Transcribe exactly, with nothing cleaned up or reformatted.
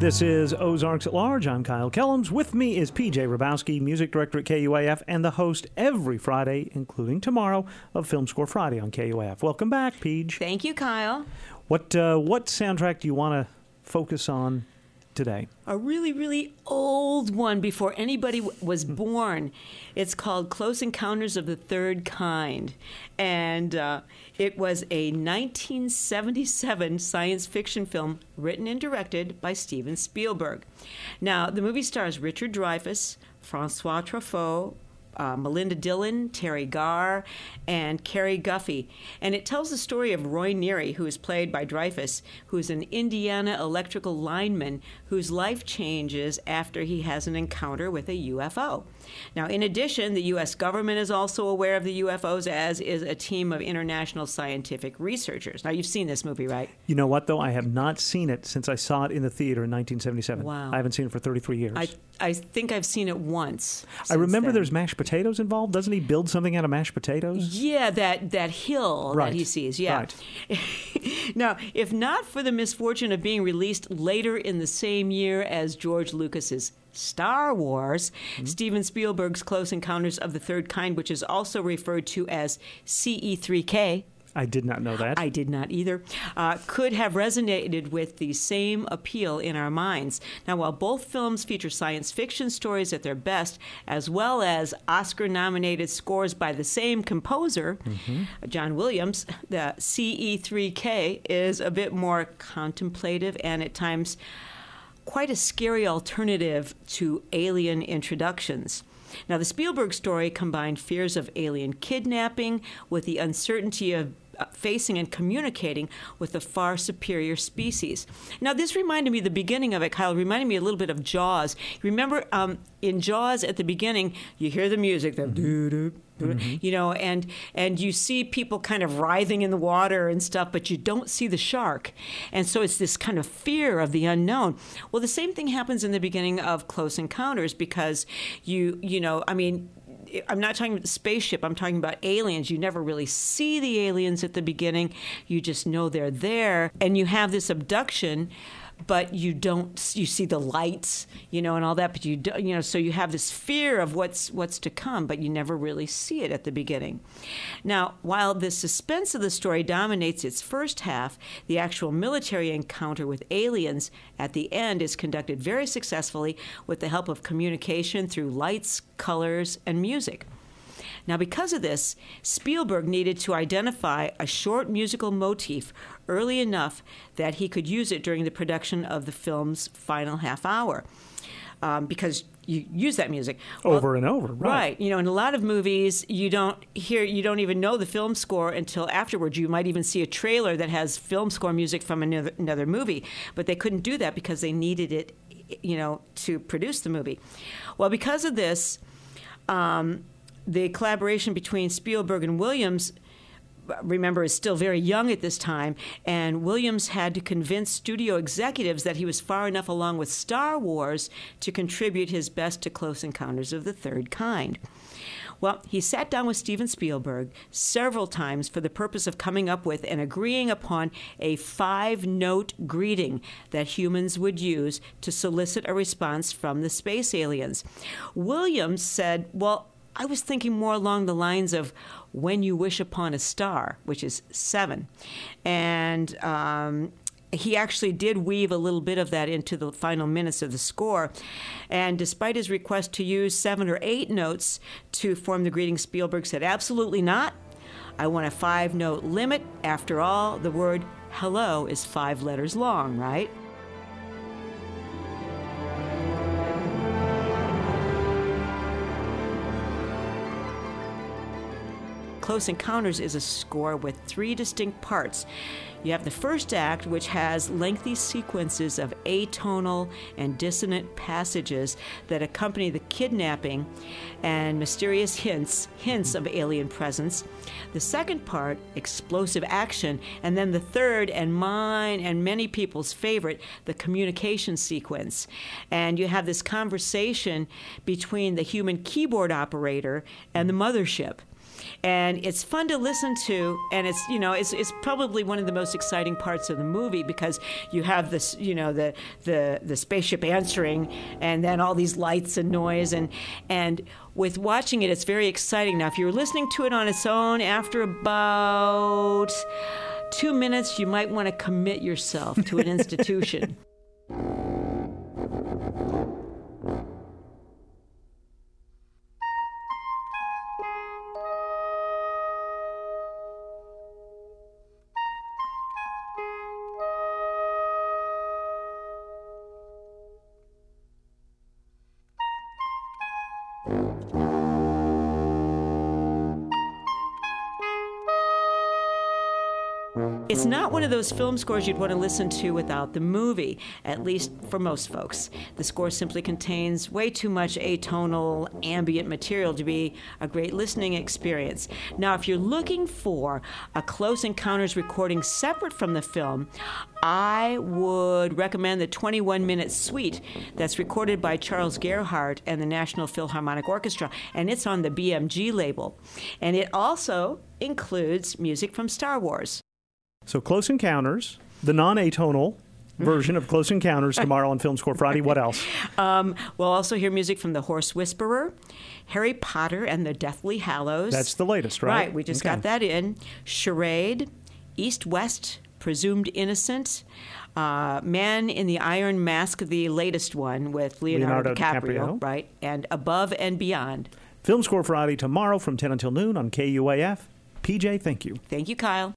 This is Ozarks at Large. I'm Kyle Kellums. With me is P J Rabowski, music director at K U A F and the host every Friday, including tomorrow, of Film Score Friday on K U A F. Welcome back, P J. Thank you, Kyle. What uh, what soundtrack do you want to focus on today? A really, really old one before anybody w- was born. It's called Close Encounters of the Third Kind. And uh, it was a nineteen seventy-seven science fiction film written and directed by Steven Spielberg. Now, the movie stars Richard Dreyfuss, Francois Truffaut, Uh, Melinda Dillon, Terry Garr, and Carrie Guffey. And it tells the story of Roy Neary, who is played by Dreyfuss, who is an Indiana electrical lineman whose life changes after he has an encounter with a U F O. Now, in addition, the U S government is also aware of the U F Os, as is a team of international scientific researchers. Now, you've seen this movie, right? You know what, though? I have not seen it since I saw it in the theater in nineteen seventy-seven. Wow. I haven't seen it for thirty-three years. I I think I've seen it once. I remember then. there's mashed potatoes involved. Doesn't he build something out of mashed potatoes? Yeah, that, that hill right. that he sees, yeah. Right. Now, if not for the misfortune of being released later in the same year as George Lucas's Star Wars, mm-hmm. Steven Spielberg's Close Encounters of the Third Kind, which is also referred to as C E three K, I did not know that. I did not either, uh, could have resonated with the same appeal in our minds. Now, while both films feature science fiction stories at their best, as well as Oscar-nominated scores by the same composer, mm-hmm. John Williams, the C E three K is a bit more contemplative and at times quite a scary alternative to alien introductions. Now, the Spielberg story combined fears of alien kidnapping with the uncertainty of uh, facing and communicating with a far superior species. Now, this reminded me, the beginning of it, Kyle, reminded me a little bit of Jaws. Remember, um, in Jaws at the beginning, you hear the music, the doo-doo, Mm-hmm. you know, and and you see people kind of writhing in the water and stuff, but you don't see the shark. And so it's this kind of fear of the unknown. Well, the same thing happens in the beginning of Close Encounters because you, you know, I mean, I'm not talking about the spaceship. I'm talking about aliens. You never really see the aliens at the beginning. You just know they're there. And you have this abduction, but you don't, you see the lights, you know, and all that, but you don't, you know, so you have this fear of what's what's to come, but you never really see it at the beginning. Now, while the suspense of the story dominates its first half, the actual military encounter with aliens at the end is conducted very successfully with the help of communication through lights, colors, and music. Now, because of this, Spielberg needed to identify a short musical motif early enough that he could use it during the production of the film's final half hour, um, because you use that music over well, and over, right? Right. You know, in a lot of movies, you don't hear, you don't even know the film score until afterwards. You might even see a trailer that has film score music from another, another movie, but they couldn't do that because they needed it, you know, to produce the movie. Well, because of this, um, the collaboration between Spielberg and Williams, remember, is still very young at this time, and Williams had to convince studio executives that he was far enough along with Star Wars to contribute his best to Close Encounters of the Third Kind. Well, he sat down with Steven Spielberg several times for the purpose of coming up with and agreeing upon a five-note greeting that humans would use to solicit a response from the space aliens. Williams said, well, I was thinking more along the lines of When You Wish Upon a Star, which is seven. And um, he actually did weave a little bit of that into the final minutes of the score. And despite his request to use seven or eight notes to form the greeting, Spielberg said, absolutely not. I want a five-note limit. After all, the word hello is five letters long, right? Close Encounters is a score with three distinct parts. You have the first act, which has lengthy sequences of atonal and dissonant passages that accompany the kidnapping and mysterious hints, hints of alien presence. The second part, explosive action, and then the third, and mine and many people's favorite, the communication sequence. And you have this conversation between the human keyboard operator and the mothership. And it's fun to listen to, and it's, you know, it's, it's probably one of the most exciting parts of the movie because you have this, you know, the, the, the spaceship answering and then all these lights and noise. And, and with watching it, it's very exciting. Now, if you're listening to it on its own, after about two minutes, you might want to commit yourself to an institution. It's not one of those film scores you'd want to listen to without the movie, at least for most folks. The score simply contains way too much atonal, ambient material to be a great listening experience. Now, if you're looking for a Close Encounters recording separate from the film, I would recommend the twenty-one minute suite that's recorded by Charles Gerhardt and the National Philharmonic Orchestra, and it's on the B M G label. And it also includes music from Star Wars. So Close Encounters, the non-atonal version of Close Encounters tomorrow on Film Score Friday. What else? Um, we'll also hear music from The Horse Whisperer, Harry Potter and the Deathly Hallows. That's the latest, right? Right, we just okay. got that in. Charade, East West, Presumed Innocent, uh, Man in the Iron Mask, the latest one with Leonardo, Leonardo DiCaprio, DiCaprio, right, and Above and Beyond. Film Score Friday tomorrow from ten until noon on K U A F. P J, thank you. Thank you, Kyle.